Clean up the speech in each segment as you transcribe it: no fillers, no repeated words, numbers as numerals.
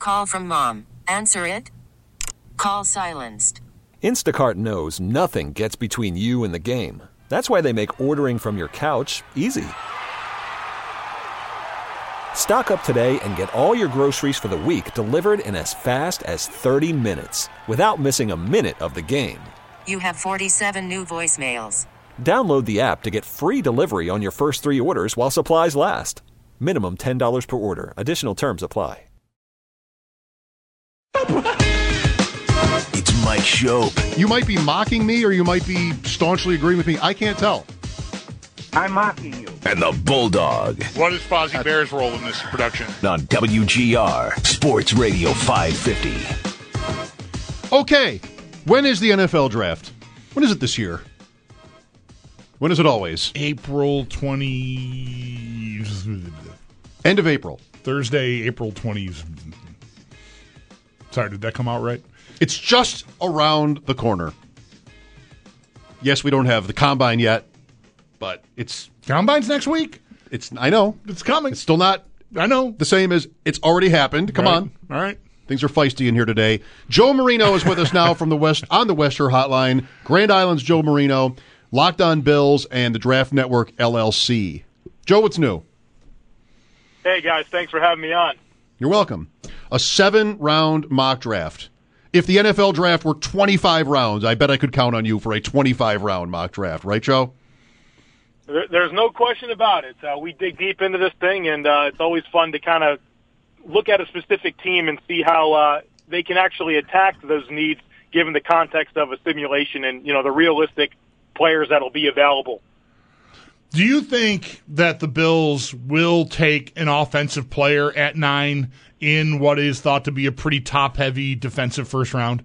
Call from mom. Answer it. Call silenced. Instacart knows nothing gets between you and the game. That's why they make ordering from your couch easy. Stock up today and get all your groceries for the week delivered in as fast as 30 minutes without missing a minute of the game. You have 47 new voicemails. Download the app to get free delivery on your first 3 orders while supplies last. Minimum $10 per order. Additional terms apply. It's Mike Schopp. You might be mocking me or you might be staunchly agreeing with me. I can't tell. I'm mocking you. And the Bulldog. What is Fozzie Bear's role in this production? On WGR Sports Radio 550. Okay. When is the NFL draft? When is it this year? When is it always? April 20... End of April. Thursday, April 20th. Sorry, did that come out right? It's just around the corner. Yes, we don't have the Combine yet, but it's... Combine's next week? I know. It's coming. It's still not I know. the same as it's already happened. Come on. All right. Things are feisty in here today. Joe Marino is with us now from the West on the Western Hotline. Grand Island's Joe Marino, Locked On Bills, and the Draft Network LLC. Joe, what's new? Hey, guys. Thanks for having me on. You're welcome. A 7-round mock draft. If the NFL draft were 25 rounds, I bet I could count on you for a 25-round mock draft. Right, Joe? There's no question about it. We dig deep into this thing, and it's always fun to kind of look at a specific team and see how they can actually attack those needs given the context of a simulation and, the realistic players that will be available. Do you think that the Bills will take an offensive player at 9 in what is thought to be a pretty top-heavy defensive first round?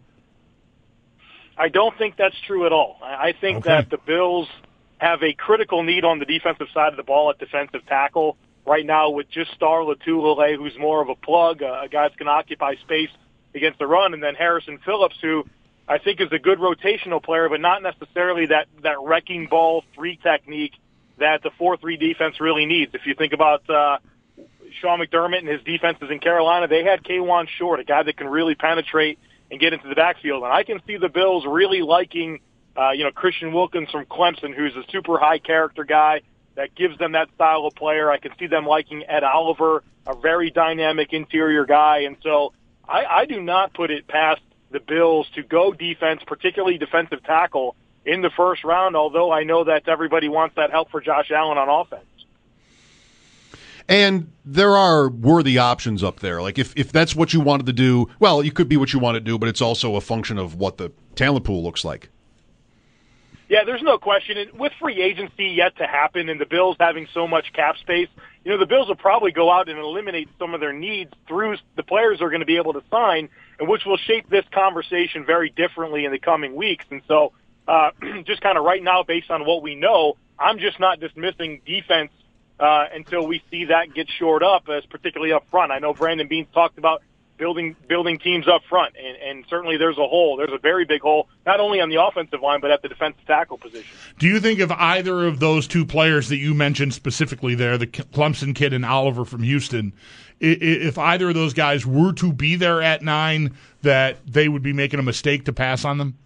I don't think that's true at all. I think that the Bills have a critical need on the defensive side of the ball at defensive tackle right now with just Star Lotulelei, who's more of a plug, a guy that's going to occupy space against the run, and then Harrison Phillips, who I think is a good rotational player, but not necessarily that wrecking ball 3 technique that the 4-3 defense really needs. If you think about Sean McDermott and his defenses in Carolina, they had K'Wan Short, a guy that can really penetrate and get into the backfield. And I can see the Bills really liking, Christian Wilkins from Clemson, who's a super high character guy that gives them that style of player. I can see them liking Ed Oliver, a very dynamic interior guy. And so I do not put it past the Bills to go defense, particularly defensive tackle, in the first round, although I know that everybody wants that help for Josh Allen on offense. And there are worthy options up there. Like if that's what you wanted to do, well, it could be what you want to do, but it's also a function of what the talent pool looks like. Yeah, there's no question. And with free agency yet to happen and the Bills having so much cap space, the Bills will probably go out and eliminate some of their needs through the players they're going to be able to sign, and which will shape this conversation very differently in the coming weeks. And so just kind of right now, based on what we know, I'm just not dismissing defense until we see that get shored up, as particularly up front. I know Brandon Beane's talked about building teams up front, and certainly there's a hole. There's a very big hole, not only on the offensive line, but at the defensive tackle position. Do you think if either of those two players that you mentioned specifically there, the Clemson kid and Oliver from Houston, if either of those guys were to be there at 9, that they would be making a mistake to pass on them?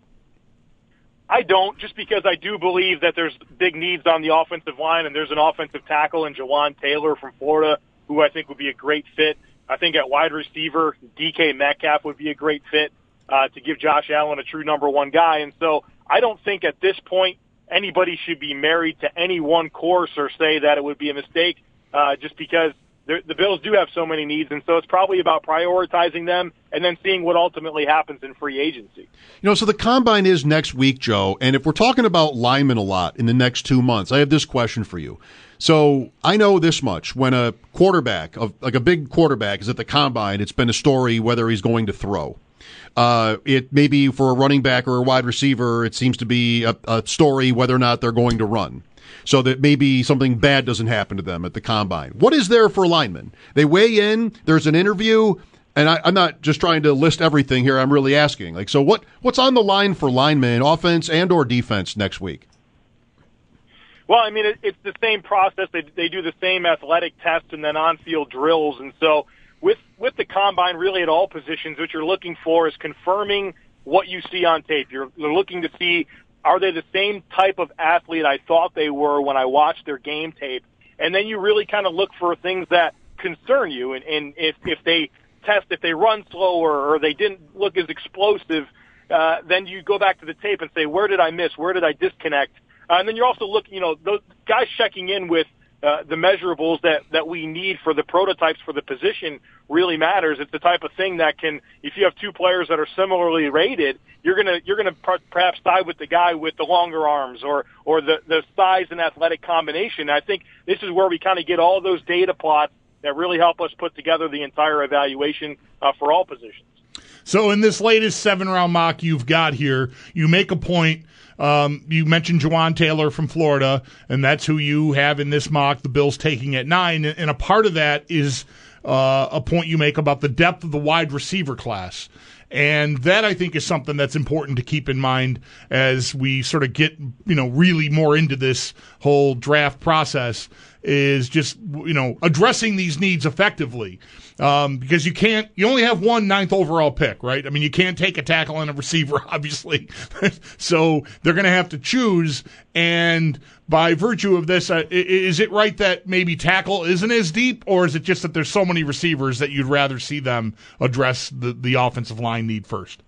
I don't, just because I do believe that there's big needs on the offensive line, and there's an offensive tackle in Jawan Taylor from Florida who I think would be a great fit. I think at wide receiver, DK Metcalf would be a great fit to give Josh Allen a true number 1 guy. And so I don't think at this point anybody should be married to any one course or say that it would be a mistake just because the Bills do have so many needs, and so it's probably about prioritizing them and then seeing what ultimately happens in free agency. So the Combine is next week, Joe, and if we're talking about linemen a lot in the next 2 months, I have this question for you. So I know this much. When a quarterback, like a big quarterback, is at the Combine, it's been a story whether he's going to throw. It may be for a running back or a wide receiver, it seems to be a story whether or not they're going to run. So that maybe something bad doesn't happen to them at the Combine. What is there for linemen? They weigh in, there's an interview, and I'm not just trying to list everything here, I'm really asking. So what's on the line for linemen, offense and or defense next week? Well, it's the same process. They do the same athletic tests and then on-field drills. And so with the combine really at all positions, what you're looking for is confirming what you see on tape. You're looking to see, are they the same type of athlete I thought they were when I watched their game tape? And then you really kind of look for things that concern you. And if they run slower or they didn't look as explosive, then you go back to the tape and say, where did I miss? Where did I disconnect? And then you're also looking, those guys checking in with the measurables that we need for the prototypes for the position really matters. It's the type of thing that can, if you have two players that are similarly rated, you're gonna perhaps side with the guy with the longer arms or the size and athletic combination. I think this is where we kind of get all those data plots that really help us put together the entire evaluation for all positions. So in this latest 7-round mock you've got here, you make a point. You mentioned Jawaan Taylor from Florida, and that's who you have in this mock, the Bills taking at 9. And a part of that is a point you make about the depth of the wide receiver class. And that, I think, is something that's important to keep in mind as we sort of get, really more into this whole draft process, is just, addressing these needs effectively. Because you only have one 9th overall pick, right? I mean, you can't take a tackle and a receiver, obviously. So they're going to have to choose. And by virtue of this, is it right that maybe tackle isn't as deep, or is it just that there's so many receivers that you'd rather see them address the offensive line need first?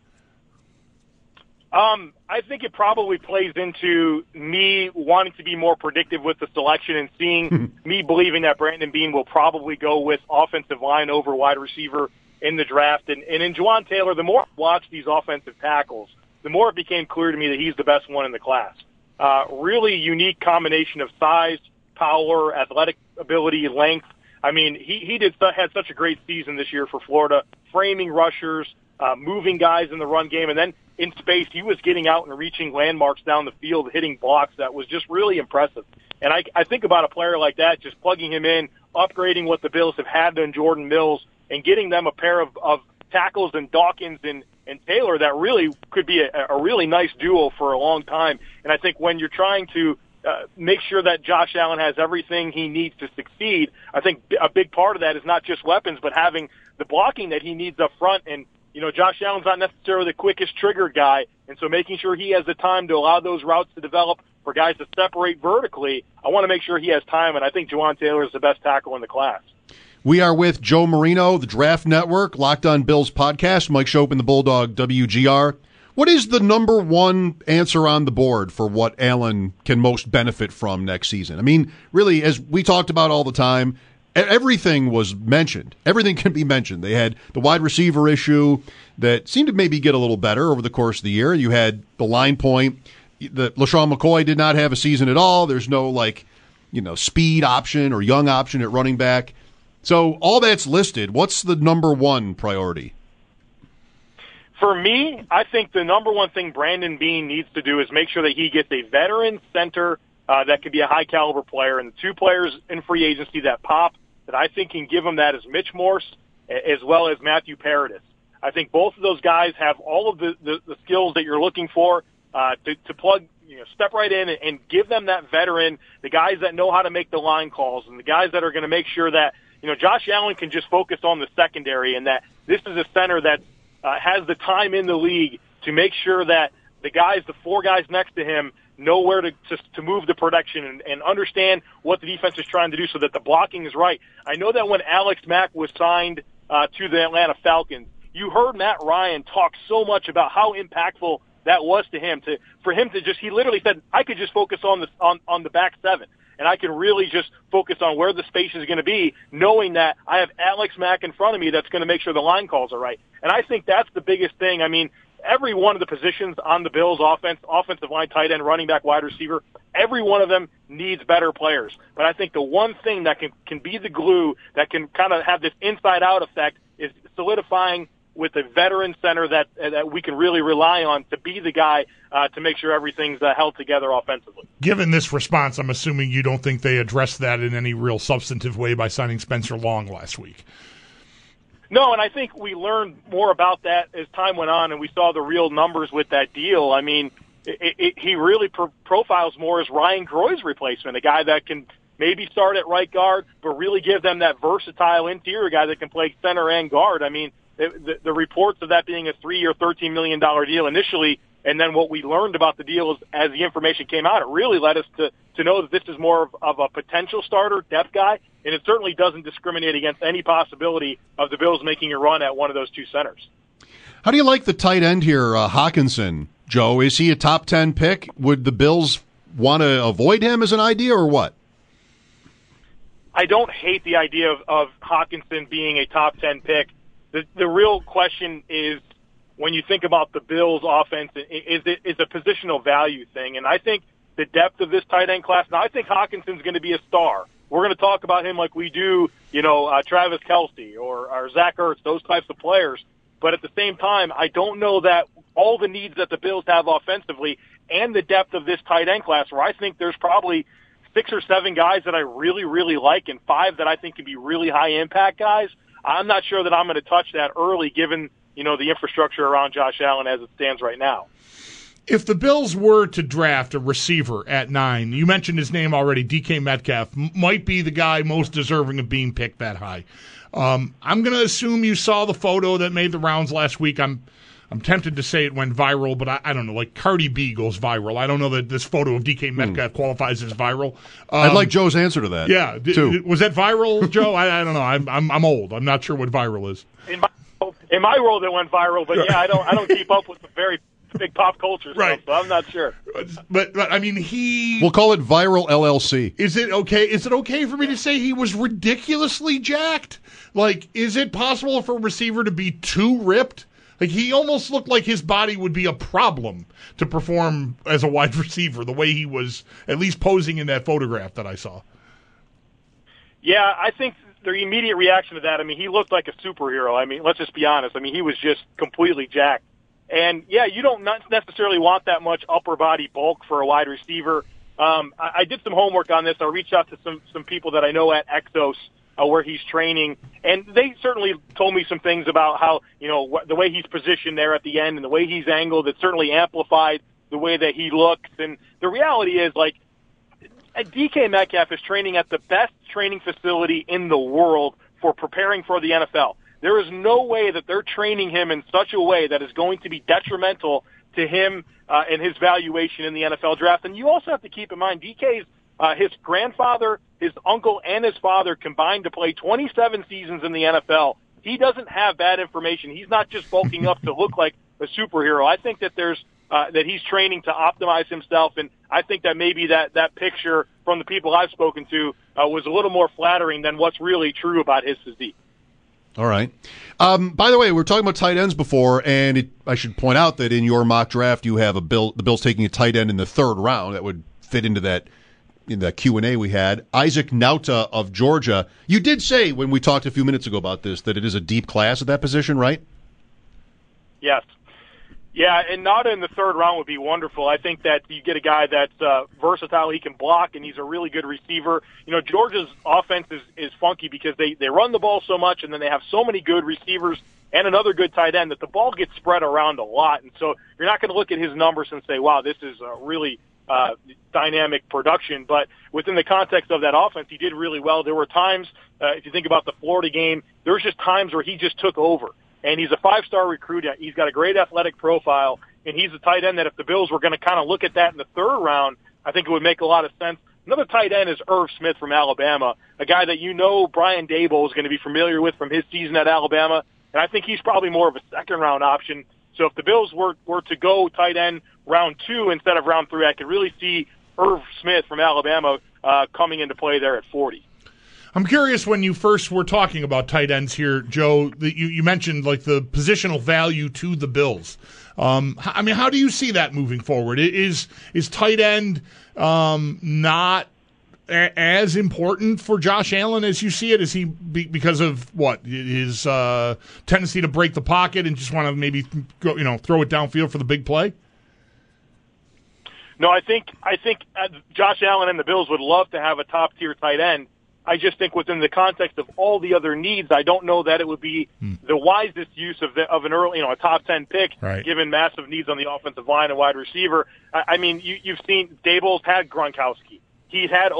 I think it probably plays into me wanting to be more predictive with the selection and seeing me believing that Brandon Beane will probably go with offensive line over wide receiver in the draft. And in Jawaan Taylor, the more I watched these offensive tackles, the more it became clear to me that he's the best one in the class. Really unique combination of size, power, athletic ability, length. I mean, he had such a great season this year for Florida, framing rushers, moving guys in the run game, and then in space, he was getting out and reaching landmarks down the field, hitting blocks. That was just really impressive. And I think about a player like that, just plugging him in, upgrading what the Bills have had in Jordan Mills, and getting them a pair of tackles in Dawkins and Taylor that really could be a really nice duo for a long time. And I think when you're trying to make sure that Josh Allen has everything he needs to succeed, I think a big part of that is not just weapons, but having the blocking that he needs up front. And Josh Allen's not necessarily the quickest trigger guy, and so making sure he has the time to allow those routes to develop for guys to separate vertically, I want to make sure he has time, and I think Jawaan Taylor is the best tackle in the class. We are with Joe Marino, the Draft Network, Locked On Bills podcast, Mike Schopp and the Bulldog WGR. What is the number one answer on the board for what Allen can most benefit from next season? I mean, really, as we talked about all the time, everything was mentioned. Everything can be mentioned. They had the wide receiver issue that seemed to maybe get a little better over the course of the year. You had the line point. LaShawn McCoy did not have a season at all. There's no, speed option or young option at running back. So all that's listed. What's the number one priority? For me, I think the number one thing Brandon Beane needs to do is make sure that he gets a veteran center that could be a high-caliber player. And the two players in free agency that pop that I think can give him that is Mitch Morse as well as Matthew Paradis. I think both of those guys have all of the skills that you're looking for to plug, step right in and give them that veteran, the guys that know how to make the line calls and the guys that are going to make sure that, Josh Allen can just focus on the secondary and that this is a center that has the time in the league to make sure that the four guys next to him know where to move the protection and understand what the defense is trying to do so that the blocking is right. I know that when Alex Mack was signed to the Atlanta Falcons, you heard Matt Ryan talk so much about how impactful that was to him. He literally said, I could just focus on the back seven, and I can really just focus on where the space is going to be, knowing that I have Alex Mack in front of me that's going to make sure the line calls are right. And I think that's the biggest thing. I mean, every one of the positions on the Bills' offensive line, tight end, running back, wide receiver, every one of them needs better players. But I think the one thing that can be the glue that can kind of have this inside-out effect is solidifying with a veteran center that we can really rely on to be the guy to make sure everything's held together offensively. Given this response, I'm assuming you don't think they addressed that in any real substantive way by signing Spencer Long last week. No, and I think we learned more about that as time went on, and we saw the real numbers with that deal. I mean, he really profiles more as Ryan Groy's replacement, a guy that can maybe start at right guard, but really give them that versatile interior guy that can play center and guard. I mean, the reports of that being a 3-year, $13 million deal initially, and then what we learned about the deal is, as the information came out, it really led us to know that this is more of a potential starter, depth guy, and it certainly doesn't discriminate against any possibility of the Bills making a run at one of those two centers. How do you like the tight end here, Hockenson, Joe? Is he a top 10 pick? Would the Bills want to avoid him as an idea or what? I don't hate the idea of Hockenson being a top 10 pick. The real question is, when you think about the Bills' offense, is a positional value thing. And I think the depth of this tight end class, now I think Hawkinson's going to be a star. We're going to talk about him like we do, Travis Kelce or Zach Ertz, those types of players. But at the same time, I don't know that all the needs that the Bills have offensively and the depth of this tight end class, where I think there's probably 6 or 7 guys that I really, really like and 5 that I think can be really high-impact guys, I'm not sure that I'm going to touch that early given, the infrastructure around Josh Allen as it stands right now. If the Bills were to draft a receiver at 9, you mentioned his name already, DK Metcalf, might be the guy most deserving of being picked that high. I'm going to assume you saw the photo that made the rounds last week. I'm tempted to say it went viral, but I don't know. Like Cardi B goes viral. I don't know that this photo of DK Metcalf qualifies as viral. I'd like Joe's answer to that. Yeah, too. Was that viral, Joe? I don't know. I'm old. I'm not sure what viral is. In my world, it went viral, but yeah, I don't keep up with the very big pop culture stuff, right. So I'm not sure. But I mean, we'll call it Viral LLC. Is it okay? Is it okay for me to say he was ridiculously jacked? Like, is it possible for a receiver to be too ripped? Like, he almost looked like his body would be a problem to perform as a wide receiver, the way he was at least posing in that photograph that I saw. Yeah, I think the immediate reaction to that, I mean, he looked like a superhero. I mean, let's just be honest. I mean, he was just completely jacked. And, yeah, you don't necessarily want that much upper body bulk for a wide receiver. I did some homework on this. I reached out to some people that I know at Exos, where he's training, and they certainly told me some things about how, the way he's positioned there at the end and the way he's angled, it certainly amplified the way that he looks. And the reality is, like, DK Metcalf is training at the best training facility in the world for preparing for the NFL. There is no way that they're training him in such a way that is going to be detrimental to him and his valuation in the NFL draft. And you also have to keep in mind, DK's his grandfather, his uncle, and his father combined to play 27 seasons in the NFL. He doesn't have bad information. He's not just bulking up to look like a superhero. I think that that he's training to optimize himself, and I think that maybe that picture from the people I've spoken to was a little more flattering than what's really true about his physique. All right. By the way, we were talking about tight ends before, and I should point out that in your mock draft you have the Bills taking a tight end in the 3rd round. That would fit into that in the Q&A we had. Isaac Nauta of Georgia. You did say when we talked a few minutes ago about this that it is a deep class at that position, right? Yes. Yeah, and Nauta in the 3rd round would be wonderful. I think that you get a guy that's versatile, he can block, and he's a really good receiver. Georgia's offense is funky because they run the ball so much, and then they have so many good receivers and another good tight end that the ball gets spread around a lot. And so you're not going to look at his numbers and say, wow, this is really dynamic production. But within the context of that offense, he did really well. There were times, if you think about the Florida game, there was just times where he just took over. And he's a 5-star recruit. He's got a great athletic profile, and he's a tight end that if the Bills were going to kind of look at that in the 3rd round, I think it would make a lot of sense. Another tight end is Irv Smith from Alabama, a guy that Brian Daboll is going to be familiar with from his season at Alabama, and I think he's probably more of a 2nd-round option. So if the Bills were to go tight end round 2 instead of round 3, I could really see Irv Smith from Alabama coming into play there at 40. I'm curious, when you first were talking about tight ends here, Joe, that you mentioned like the positional value to the Bills. I mean, how do you see that moving forward? Is tight end not as important for Josh Allen as you see it? Is he because of what, his tendency to break the pocket and just want to maybe go, throw it downfield for the big play? No, I think Josh Allen and the Bills would love to have a top tier tight end. I just think within the context of all the other needs, I don't know that it would be the wisest use of an early, a top 10 pick, right, given massive needs on the offensive line and wide receiver. I mean, you've seen Daboll's had Gronkowski. he had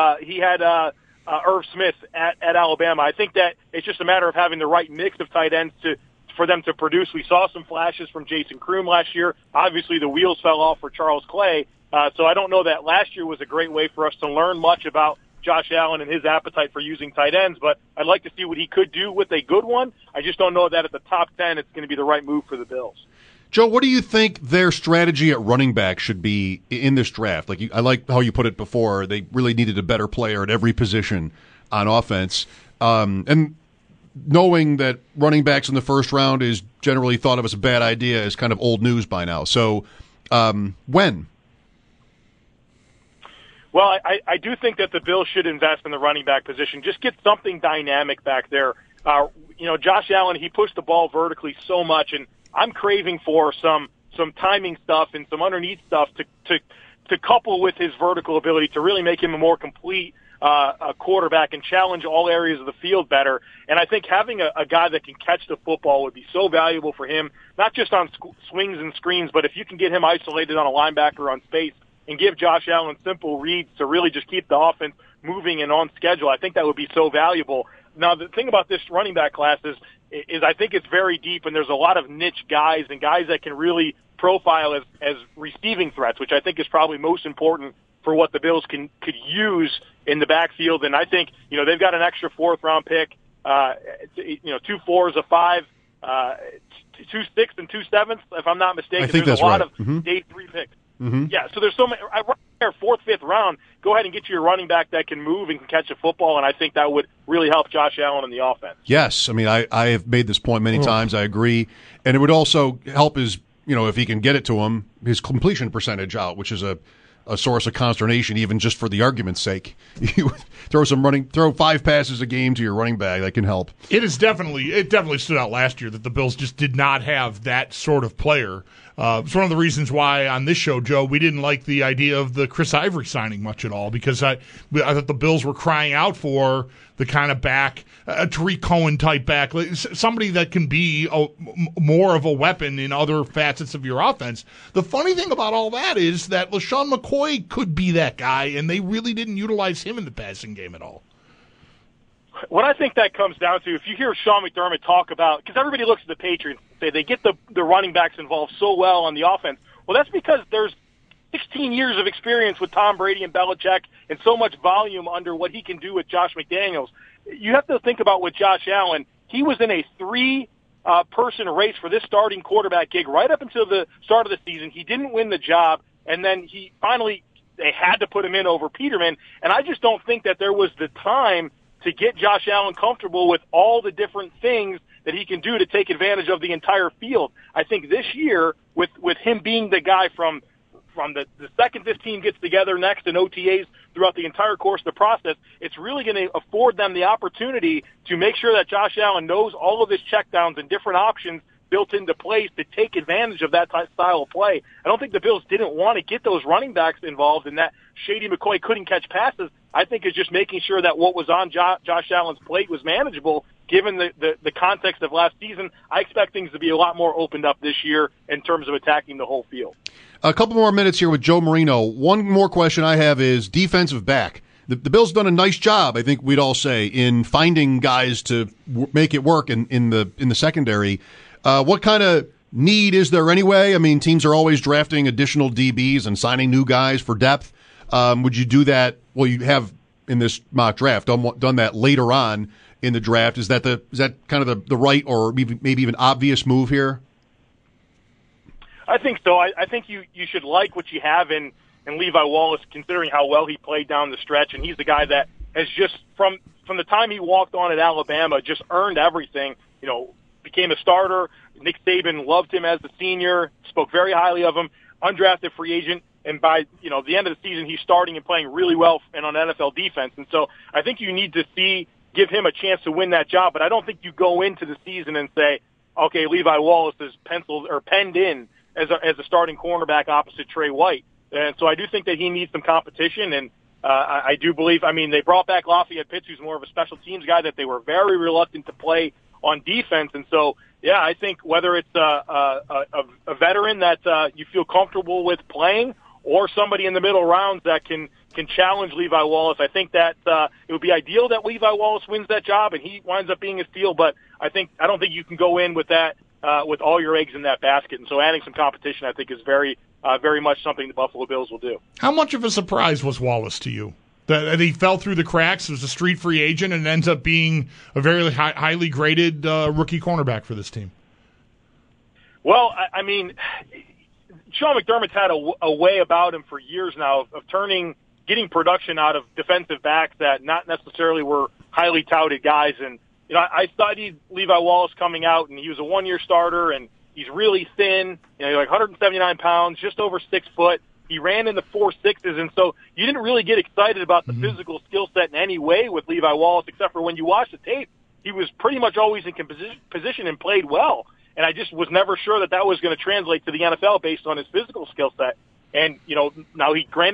Irv Smith at Alabama. I think that it's just a matter of having the right mix of tight ends for them to produce. We saw some flashes from Jason Kroom last year. Obviously, the wheels fell off for Charles Clay. So I don't know that last year was a great way for us to learn much about Josh Allen and his appetite for using tight ends, but I'd like to see what he could do with a good one. I just don't know that at the top 10 it's going to be the right move for the Bills. Joe, what do you think their strategy at running back should be in this draft? I like how you put it before. They really needed a better player at every position on offense. And knowing that running backs in the first round is generally thought of as a bad idea is kind of old news by now. So when? Well, I do think that the Bills should invest in the running back position. Just get something dynamic back there. Josh Allen, he pushed the ball vertically so much, and I'm craving for some timing stuff and some underneath stuff to couple with his vertical ability to really make him a more complete quarterback and challenge all areas of the field better. And I think having a guy that can catch the football would be so valuable for him, not just on swings and screens, but if you can get him isolated on a linebacker on space and give Josh Allen simple reads to really just keep the offense moving and on schedule, I think that would be so valuable. Now, the thing about this running back class is I think it's very deep, and there's a lot of niche guys and guys that can really profile as receiving threats, which I think is probably most important for what the Bills could use in the backfield. And I think, they've got an extra fourth-round pick, 2 4s, a 5, 2 6 and 2 7, if I'm not mistaken. I think there's that's a lot right. of day 3 picks. Mm-hmm. Yeah, so there's so many. Right there, 4th, 5th round, go ahead and get you a running back that can move and can catch a football, and I think that would really help Josh Allen in the offense. Yes, I mean, I have made this point many times. I agree. And it would also help his, if he can get it to him, his completion percentage out, which is a source of consternation, even just for the argument's sake. You throw 5 passes a game to your running back, that can help. It definitely stood out last year that the Bills just did not have that sort of player. It's one of the reasons why on this show, Joe, we didn't like the idea of the Chris Ivory signing much at all, because I thought the Bills were crying out for the kind of back, a Tariq Cohen type back, somebody that can be more of a weapon in other facets of your offense. The funny thing about all that is that LaShawn McCoy could be that guy, and they really didn't utilize him in the passing game at all. What I think that comes down to, if you hear Sean McDermott talk about, because everybody looks at the Patriots and say they get the running backs involved so well on the offense. Well, that's because there's 16 years of experience with Tom Brady and Belichick and so much volume under what he can do with Josh McDaniels. You have to think about with Josh Allen, he was in a 3-person race for this starting quarterback gig right up until the start of the season. He didn't win the job, and then they had to put him in over Peterman, and I just don't think that there was the time to get Josh Allen comfortable with all the different things that he can do to take advantage of the entire field. I think this year, with him being the guy from the second this team gets together next in OTAs throughout the entire course of the process, it's really going to afford them the opportunity to make sure that Josh Allen knows all of his checkdowns and different options built into place to take advantage of that style of play. I don't think the Bills didn't want to get those running backs involved, and that Shady McCoy couldn't catch passes. I think it's just making sure that what was on Josh Allen's plate was manageable, given the context of last season. I expect things to be a lot more opened up this year in terms of attacking the whole field. A couple more minutes here with Joe Marino. One more question I have is defensive back. The Bills done a nice job, I think we'd all say, in finding guys to make it work in the secondary. What kind of need is there anyway? I mean, teams are always drafting additional DBs and signing new guys for depth. Would you do that? Well, you have in this mock draft done that later on in the draft. Is that kind of the right or maybe even obvious move here? I think so. I think you should like what you have in Levi Wallace, considering how well he played down the stretch, and he's the guy that has just from the time he walked on at Alabama just earned everything. Became a starter. Nick Saban loved him as a senior, spoke very highly of him. Undrafted free agent, and by the end of the season, he's starting and playing really well and on NFL defense. And so I think you need to give him a chance to win that job. But I don't think you go into the season and say, okay, Levi Wallace is penned in as a starting cornerback opposite Trey White. And so I do think that he needs some competition. And I do believe, they brought back Lafayette Pitts, who's more of a special teams guy that they were very reluctant to play on defense. And so, yeah, I think whether it's a veteran that you feel comfortable with playing or somebody in the middle rounds that can can challenge Levi Wallace. I think that it would be ideal that Levi Wallace wins that job and he winds up being a steal, but I don't think you can go in with that with all your eggs in that basket. And so adding some competition, I think, is very much something the Buffalo Bills will do. How much of a surprise was Wallace to you? That he fell through the cracks as a street free agent and ends up being a very highly graded rookie cornerback for this team? Well, I mean, Sean McDermott's had a way about him for years now of getting production out of defensive backs that not necessarily were highly touted guys. And, you know, I studied Levi Wallace coming out, and he was a one-year starter, and he's really thin, you know, like 179 pounds, just over 6 foot. He ran in the 4.6s, and so you didn't really get excited about the physical skill set in any way with Levi Wallace, except for when you watch the tape, he was pretty much always in position and played well. And I just was never sure that was going to translate to the NFL based on his physical skill set. And, you know, now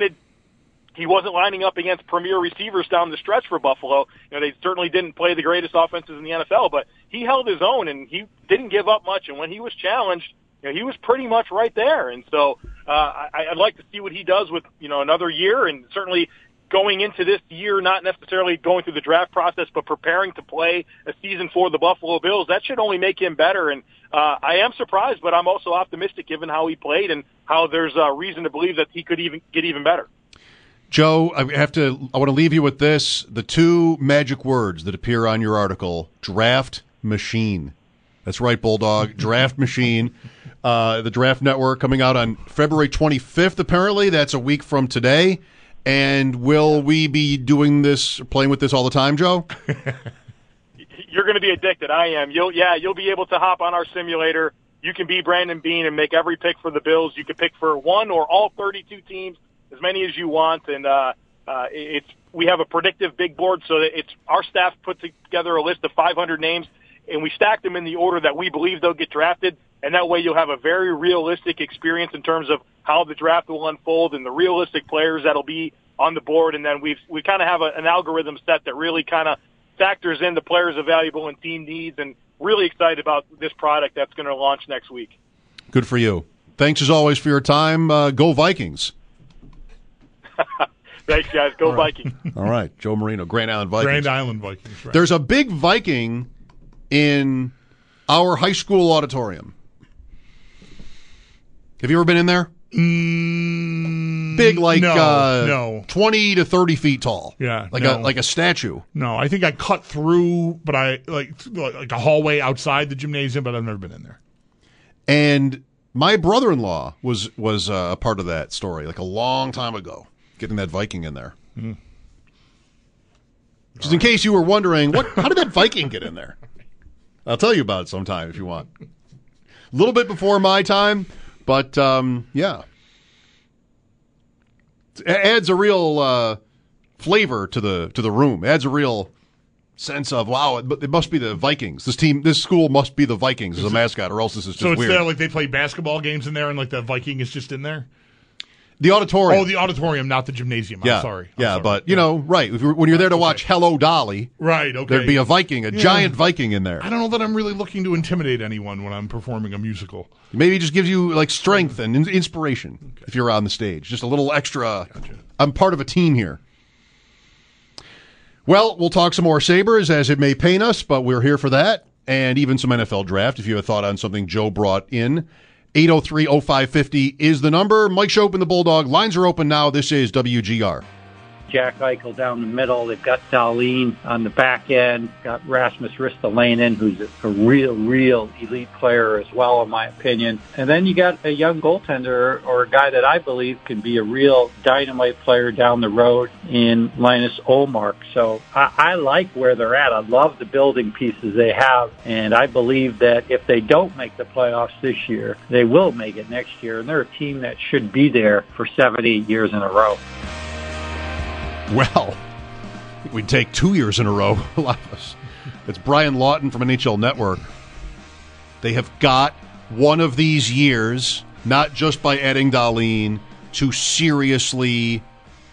he wasn't lining up against premier receivers down the stretch for Buffalo. You know, they certainly didn't play the greatest offenses in the NFL, but he held his own and he didn't give up much. And when he was challenged, you know, he was pretty much right there. And so I'd like to see what he does with, you know, another year, and certainly going into this year, not necessarily going through the draft process, but preparing to play a season for the Buffalo Bills. That should only make him better. And I am surprised, but I'm also optimistic given how he played and how there's reason to believe that he could get even better. Joe, I want to leave you with this: the two magic words that appear on your article: draft machine. That's right, Bulldog. Draft machine. The Draft Network coming out on February 25th. Apparently, that's a week from today. And will we be doing this, playing with this all the time, Joe? You're going to be addicted. I am. You'll be able to hop on our simulator. You can be Brandon Beane and make every pick for the Bills. You can pick for one or all 32 teams, as many as you want. And we have a predictive big board, so that our staff put together a list of 500 names, and we stack them in the order that we believe they'll get drafted. And that way you'll have a very realistic experience in terms of how the draft will unfold and the realistic players that'll be on the board. And then we kind of have an algorithm set that really kind of factors in the players available and team needs, and really excited about this product that's going to launch next week. Good for you. Thanks as always for your time. Go Vikings. Thanks, guys. Go Vikings. All right. Joe Marino, Grand Island Vikings. Grand Island Vikings, right. There's a big Viking in our high school auditorium. Have you ever been in there? Big, like no. 20 to 30 feet tall. Yeah, like a statue. No, I think I cut through, but I like a hallway outside the gymnasium, but I've never been in there. And my brother-in-law was a part of that story, like a long time ago, getting that Viking in there. Just in case you were wondering, how did that Viking get in there? I'll tell you about it sometime if you want. A little bit before my time. But, yeah, it adds a real flavor to the room. It adds a real sense of, wow, it must be the Vikings. This school must be the Vikings as a mascot, or else this is just weird. So it's there, like they play basketball games in there, and like the Viking is just in there? The auditorium. Oh, the auditorium, not the gymnasium. Yeah. I'm sorry. But, you know, right, when you're there to watch Hello, Dolly, right, okay, there'd be a Viking, giant Viking in there. I don't know that I'm really looking to intimidate anyone when I'm performing a musical. Maybe it just gives you, like, strength and inspiration if you're on the stage. Just a little extra, gotcha. I'm part of a team here. Well, we'll talk some more Sabres as it may pain us, but we're here for that, and even some NFL draft if you have a thought on something Joe brought in. 803-0550 is the number. Mike Schopp and the Bulldog. Lines are open now. This is WGR. Jack Eichel down the middle. They've got Dahlin on the back end. Got Rasmus Ristolainen, who's a real elite player as well, in my opinion. And then you got a young goaltender, or a guy that I believe can be a real dynamite player down the road in Linus Ullmark. So I like where they're at. I love the building pieces they have, and I believe that if they don't make the playoffs this year, they will make it next year. And they're a team that should be there for 7-8 years in a row. Well, we'd take 2 years in a row. A lot of us. It's Brian Lawton from NHL Network. They have got one of these years, not just by adding Dahlin, to seriously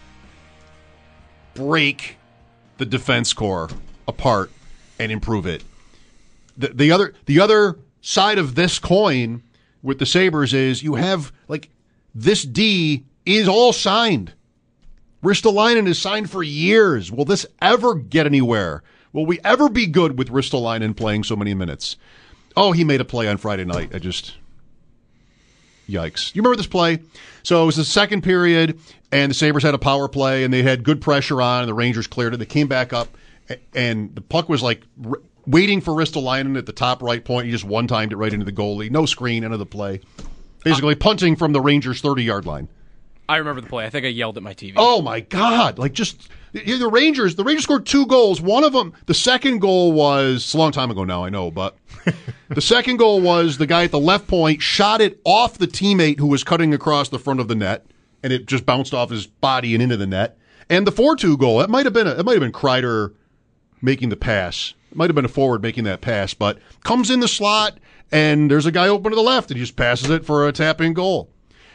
break the defense core apart and improve it. The other side of this coin with the Sabres is you have, like, this D is all signed. Ristolainen is signed for years. Will this ever get anywhere? Will we ever be good with Ristolainen playing so many minutes? Oh, he made a play on Friday night. Yikes. You remember this play? So it was the second period, and the Sabres had a power play, and they had good pressure on, and the Rangers cleared it. They came back up, and the puck was like waiting for Ristolainen at the top right point. He just one-timed it right into the goalie. No screen, end of the play. Basically punting from the Rangers' 30-yard line. I remember the play. I think I yelled at my TV. Oh, my God. The Rangers scored 2 goals. One of them, the second goal was, it's a long time ago now, I know, but the second goal was the guy at the left point shot it off the teammate who was cutting across the front of the net, and it just bounced off his body and into the net. And the 4-2 goal, it might have been Kreider making the pass. It might have been a forward making that pass, but comes in the slot, and there's a guy open to the left, and he just passes it for a tap-in goal.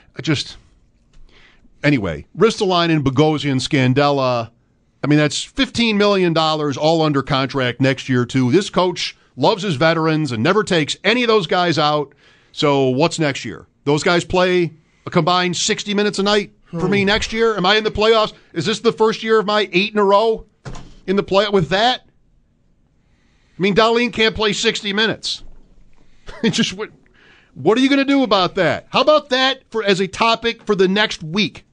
Anyway, Ristolainen, Bogosian, Scandella, that's $15 million all under contract next year, too. This coach loves his veterans and never takes any of those guys out. So what's next year? Those guys play a combined 60 minutes a night for me next year? Am I in the playoffs? Is this the first year of my 8 in a row in the play with that? Dahlin can't play 60 minutes. What are you going to do about that? How about that as a topic for the next week?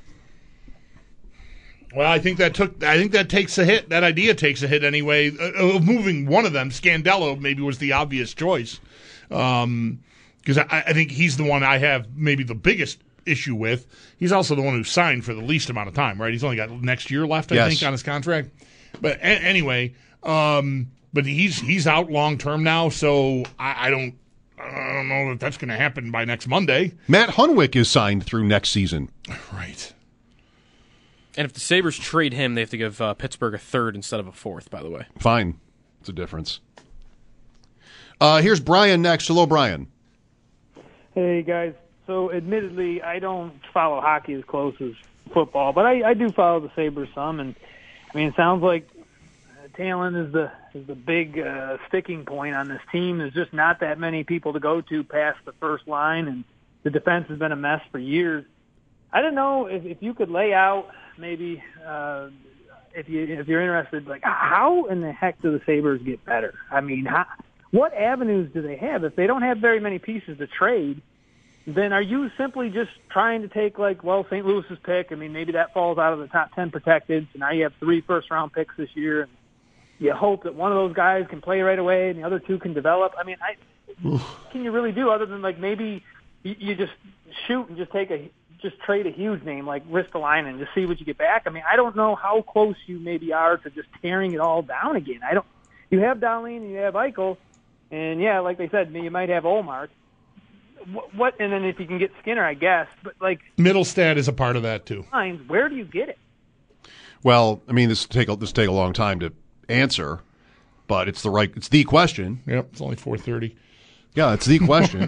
Well, I think that takes a hit. That idea takes a hit anyway. Of moving one of them, Scandella maybe was the obvious choice, because I think he's the one I have maybe the biggest issue with. He's also the one who signed for the least amount of time, right? He's only got next year left, I think, on his contract. But anyway, but he's out long term now, so I don't know if that's going to happen by next Monday. Matt Hunwick is signed through next season, right? And if the Sabres trade him, they have to give Pittsburgh a 3rd instead of a 4th, by the way. Fine. It's a difference. Here's Brian next. Hello, Brian. Hey, guys. So, admittedly, I don't follow hockey as close as football, but I do follow the Sabres some. And, it sounds like talent is the big sticking point on this team. There's just not that many people to go to past the first line, and the defense has been a mess for years. I don't know if you could lay out maybe if you're interested, like how in the heck do the Sabres get better? What avenues do they have? If they don't have very many pieces to trade, then are you simply just trying to take St. Louis's pick? Maybe that falls out of the top 10 protected, so now you have 3 first-round picks this year, and you hope that one of those guys can play right away and the other 2 can develop. What can you really do other than maybe you just shoot and just trade a huge name like Ristolainen and just see what you get back? I don't know how close you maybe are to just tearing it all down again. You have Dahlin and you have Eichel, and yeah, like they said, you might have Olmark. What? And then if you can get Skinner, I guess. But Middlestad is a part of that too. Where do you get it? Well, this take a long time to answer, but it's the question. Yep, it's only 4:30. Yeah, it's the question.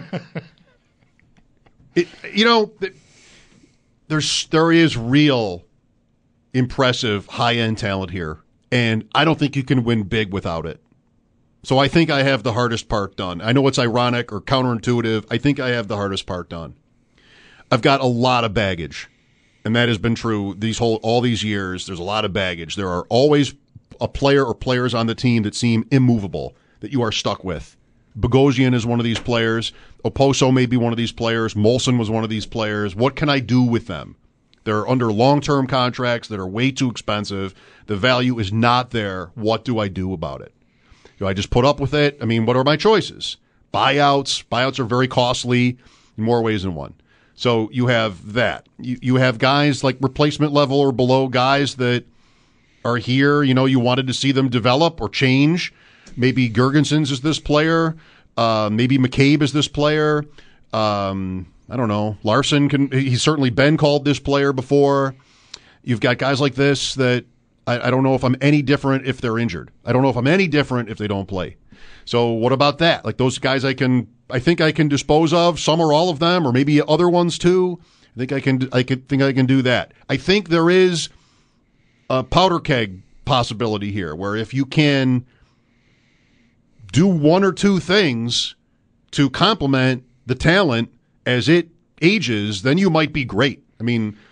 There is real impressive high-end talent here, and I don't think you can win big without it. So I think I have the hardest part done. I know it's ironic or counterintuitive. I think I have the hardest part done. I've got a lot of baggage, and that has been true all these years. There's a lot of baggage. There are always a player or players on the team that seem immovable, that you are stuck with. Bogosian is one of these players. Oposo may be one of these players. Molson was one of these players. What can I do with them? They're under long-term contracts that are way too expensive. The value is not there. What do I do about it? Do I just put up with it? What are my choices? Buyouts. Buyouts are very costly in more ways than one. So you have that. You have guys like replacement level or below, guys that are here. You wanted to see them develop or change. Maybe Gergensons is this player. Maybe McCabe is this player. I don't know. Larson he's certainly been called this player before. You've got guys like this that I don't know if I'm any different if they're injured. I don't know if I'm any different if they don't play. So what about that? Those guys I think I can dispose of, some or all of them, or maybe other ones too. I think I can do that. I think there is a powder keg possibility here where if you can do 1 or 2 things to complement the talent as it ages, then you might be great.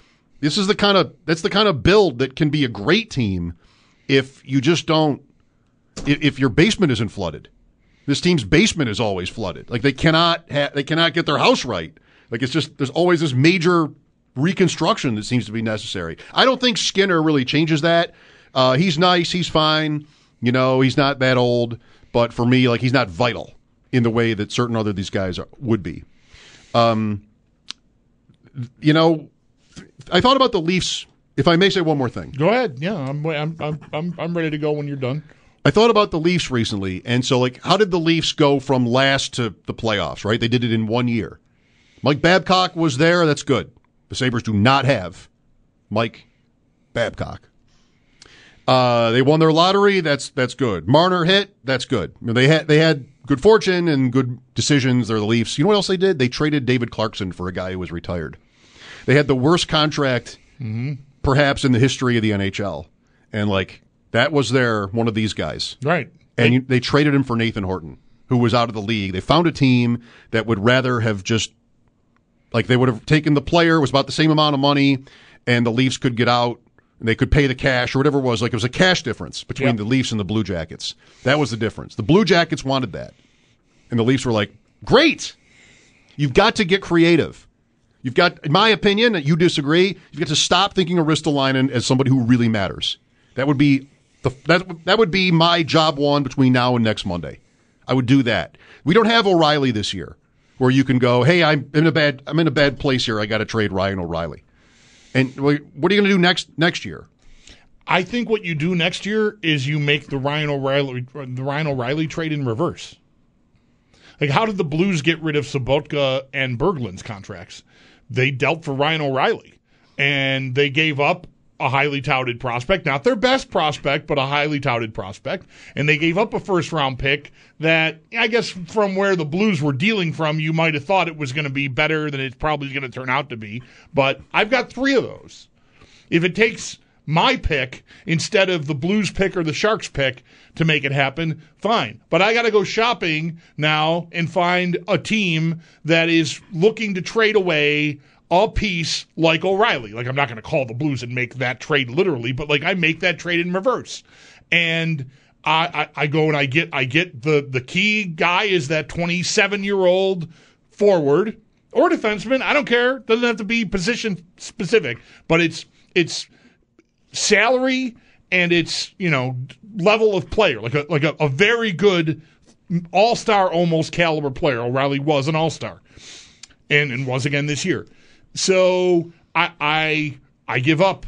That's the kind of build that can be a great team if you just don't, if your basement isn't flooded. This team's basement is always flooded. Like they cannot get their house right. Like it's just, there's always this major reconstruction that seems to be necessary. I don't think Skinner really changes that. He's nice. He's fine. He's not that old. But for me, like he's not vital in the way that certain other these guys would be. I thought about the Leafs. If I may say one more thing, go ahead. Yeah, I'm ready to go when you're done. I thought about the Leafs recently, and so like, how did the Leafs go from last to the playoffs? Right, they did it in 1 year. Mike Babcock was there. That's good. The Sabres do not have Mike Babcock. They won their lottery. That's good. Marner hit. That's good. They had good fortune and good decisions. They're the Leafs. You know what else they did? They traded David Clarkson for a guy who was retired. They had the worst contract perhaps in the history of the NHL, and like that was one of these guys, right? And they traded him for Nathan Horton, who was out of the league. They found a team that would rather have just. Like they would have taken the player, it was about the same amount of money, and the Leafs could get out, and they could pay the cash or whatever it was. Like it was a cash difference between the Leafs and the Blue Jackets. That was the difference. The Blue Jackets wanted that. And the Leafs were like, great! You've got to get creative. You've got, in my opinion, you disagree, you've got to stop thinking of Ristolainen as somebody who really matters. That would be that would be my job one between now and next Monday. I would do that. We don't have O'Reilly this year. Where you can go, hey, I'm in a bad place here. I got to trade Ryan O'Reilly. And what are you going to do next year? I think what you do next year is you make the Ryan O'Reilly trade in reverse. Like, how did the Blues get rid of Sobotka and Berglund's contracts? They dealt for Ryan O'Reilly, and they gave up a highly touted prospect, not their best prospect, but a highly touted prospect, and they gave up a first-round pick that, I guess from where the Blues were dealing from, you might have thought it was going to be better than it's probably going to turn out to be, but I've got 3 of those. If it takes my pick instead of the Blues pick or the Sharks pick to make it happen, fine. But I got to go shopping now and find a team that is looking to trade away a piece like O'Reilly. Like, I'm not going to call the Blues and make that trade literally, but like I make that trade in reverse. And I go and I get the key guy is that 27-year-old forward or defenseman. I don't care. Doesn't have to be position specific, but it's salary and it's, level of player, like a very good all-star almost caliber player. O'Reilly was an all-star and was again this year. So I give up.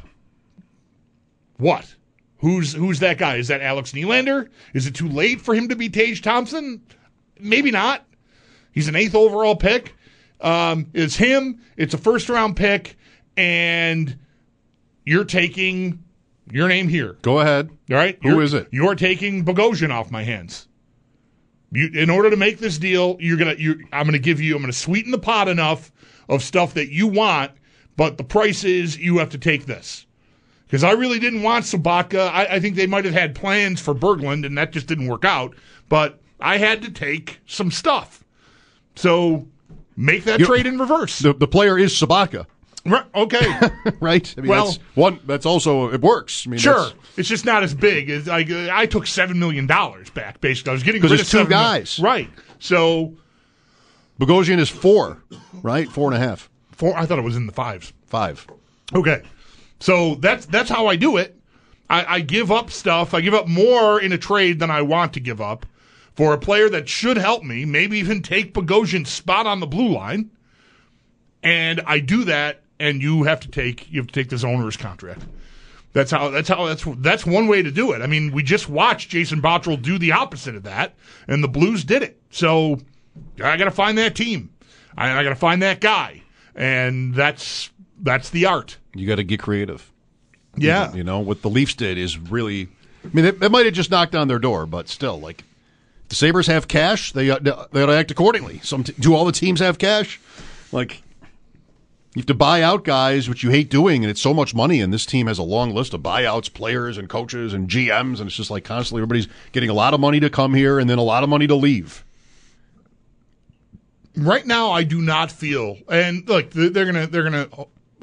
What? Who's that guy? Is that Alex Nylander? Is it too late for him to be Tage Thompson? Maybe not. He's an 8th overall pick. It's him. It's a first-round pick, and you're taking your name here. Go ahead. All right? Who is it? You're taking Bogosian off my hands. In order to make this deal, I'm going to sweeten the pot enough of stuff that you want, but the price is you have to take this. Because I really didn't want Sobotka. I think they might have had plans for Berglund, and that just didn't work out. But I had to take some stuff. So make that trade in reverse. The player is Sobotka. Right, okay. Right? I mean, that's also, it works. I mean, sure. It's just not as big. As I took $7 million back, basically. I was getting rid of 2 guys. Right. So Bogosian is 4, right? 4.5. 4. I thought it was in the 5s. 5. Okay. So that's how I do it. I give up stuff. I give up more in a trade than I want to give up for a player that should help me, maybe even take Bogosian's spot on the blue line. And I do that, and you have to take this owner's contract. That's one way to do it. I mean, we just watched Jason Botterill do the opposite of that, and the Blues did it. So I got to find that team. I got to find that guy, and that's the art. You got to get creative. Yeah. What the Leafs did is really, I mean, that might have just knocked on their door, but still, like, the Sabres have cash. They got to act accordingly. Do all the teams have cash? Like, you have to buy out guys, which you hate doing, and it's so much money, and this team has a long list of buyouts, players and coaches and GMs, and it's just like constantly everybody's getting a lot of money to come here and then a lot of money to leave. Right now, I do not feel, and look, they're gonna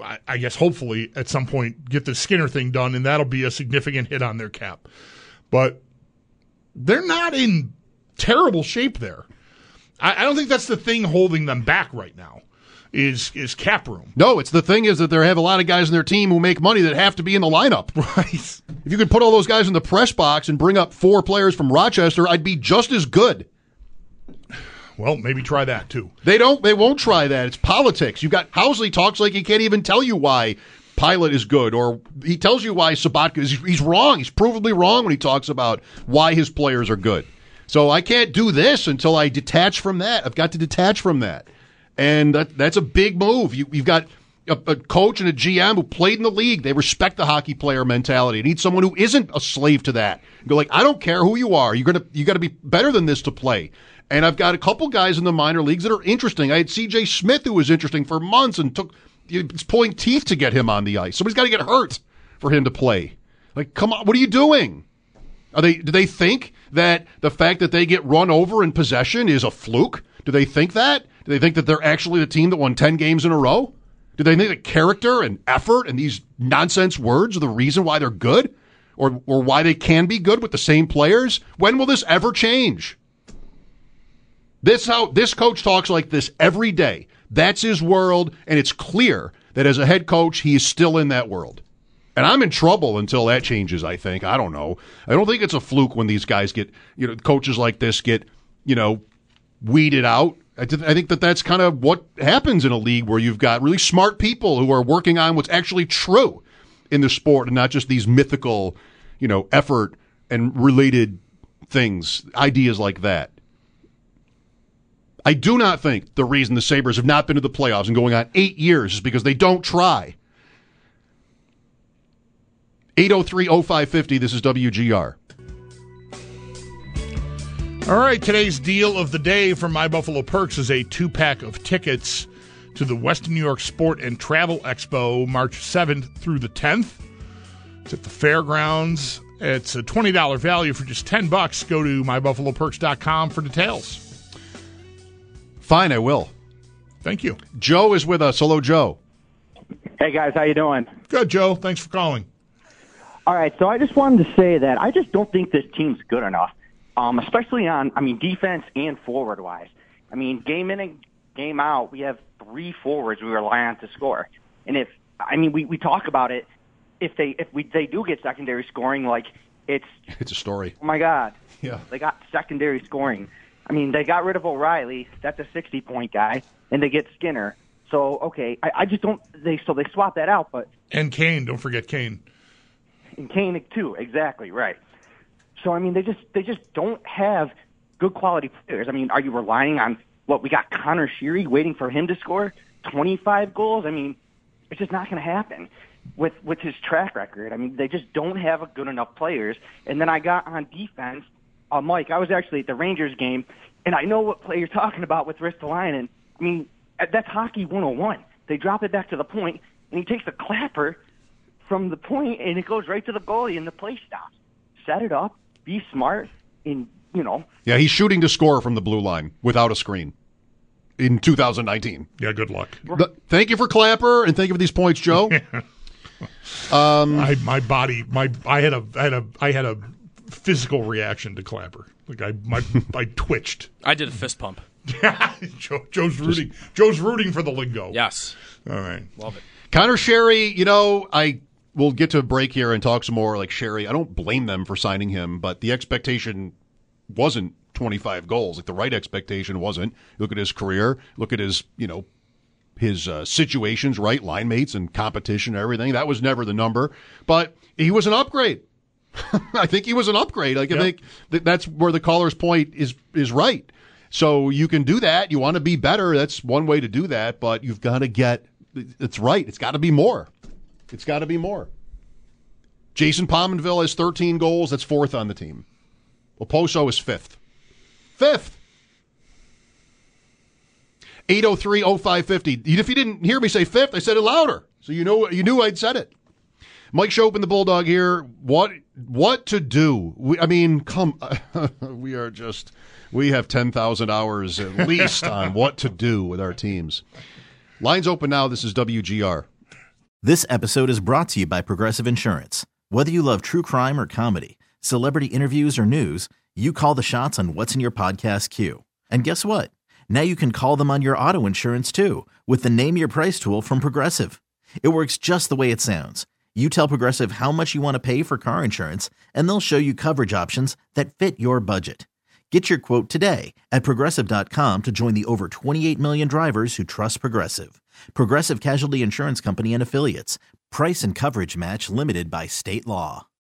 I guess hopefully at some point get the Skinner thing done, and that'll be a significant hit on their cap. But they're not in terrible shape there. I don't think that's the thing holding them back right now. Is cap room. No, it's the thing is that they have a lot of guys in their team who make money that have to be in the lineup. Right. If you could put all those guys in the press box and bring up 4 players from Rochester, I'd be just as good. Well, maybe try that too. They won't try that. It's politics. You've got Housley talks like he can't even tell you why Pilot is good, or he tells you why Sabatka is. He's wrong. He's provably wrong when he talks about why his players are good. So I can't do this until I detach from that. I've got to detach from that. And that's a big move. You've got a coach and a GM who played in the league. They respect the hockey player mentality. You need someone who isn't a slave to that. You go like, I don't care who you are. You got to be better than this to play. And I've got a couple guys in the minor leagues that are interesting. I had C.J. Smith, who was interesting for months, and it's pulling teeth to get him on the ice. Somebody's got to get hurt for him to play. Like, come on, what are you doing? Do they think that the fact that they get run over in possession is a fluke? Do they think that? Do they think that they're actually the team that won 10 games in a row? Do they think that character and effort and these nonsense words are the reason why they're good? Or why they can be good with the same players? When will this ever change? This coach talks like this every day. That's his world, and it's clear that as a head coach, he is still in that world. And I'm in trouble until that changes, I think. I don't know. I don't think it's a fluke when these guys get, coaches like this get, weeded out. I think that's kind of what happens in a league where you've got really smart people who are working on what's actually true in the sport and not just these mythical, effort and related things, ideas like that. I do not think the reason the Sabres have not been to the playoffs and going on 8 years is because they don't try. 803-0550, this is WGR. All right, today's deal of the day from My Buffalo Perks is a 2-pack of tickets to the Western New York Sport and Travel Expo, March 7th through the 10th. It's at the fairgrounds. It's a $20 value for just $10. Go to mybuffaloperks.com for details. Fine, I will. Thank you. Joe is with us. Hello, Joe. Hey, guys. How you doing? Good, Joe. Thanks for calling. All right, so I just wanted to say that I just don't think this team's good enough. Especially on, defense and forward-wise. Game in and game out, we have 3 forwards we rely on to score. And we talk about it, if they do get secondary scoring, like it's a story. Oh my God, yeah, they got secondary scoring. They got rid of O'Reilly, that's a 60-point guy, and they get Skinner. So okay, I just don't. They swap that out, but and Kane, don't forget Kane. And Kane too, exactly right. So, they just don't have good quality players. Are you relying on we got Connor Sheary waiting for him to score 25 goals? It's just not going to happen with his track record. They just don't have good enough players. And then I got on defense, Mike, I was actually at the Rangers game, and I know what play you're talking about with Ristolainen. That's hockey 101. They drop it back to the point, and he takes a clapper from the point, and it goes right to the goalie, and the play stops. Set it up. Be smart, and Yeah, he's shooting to score from the blue line without a screen in 2019. Yeah, good luck. Thank you for Clapper, and thank you for these points, Joe. I had a physical reaction to Clapper. I twitched. I did a fist pump. Joe's rooting. Joe's rooting for the lingo. Yes. All right. Love it. Connor Sheary, we'll get to a break here and talk some more like Sheary. I don't blame them for signing him, but the expectation wasn't 25 goals. Like the right expectation wasn't. Look at his career. Look at his, his situations, right? Line mates and competition and everything. That was never the number, but he was an upgrade. I think he was an upgrade. I think that's where the caller's point is right. So you can do that. You want to be better. That's one way to do that, but you've got to get it's right. It's got to be more. It's got to be more. Jason Pominville has 13 goals. That's 4th on the team. Oposo is 5th. 5th. 803-0550. If you didn't hear me say 5th, I said it louder. So you knew I'd said it. Mike Schopen, the Bulldog here. What to do? We have 10,000 hours at least on what to do with our teams. Lines open now. This is WGR. This episode is brought to you by Progressive Insurance. Whether you love true crime or comedy, celebrity interviews or news, you call the shots on what's in your podcast queue. And guess what? Now you can call them on your auto insurance too with the Name Your Price tool from Progressive. It works just the way it sounds. You tell Progressive how much you want to pay for car insurance, and they'll show you coverage options that fit your budget. Get your quote today at Progressive.com to join the over 28 million drivers who trust Progressive. Progressive Casualty Insurance Company and Affiliates. Price and coverage match limited by state law.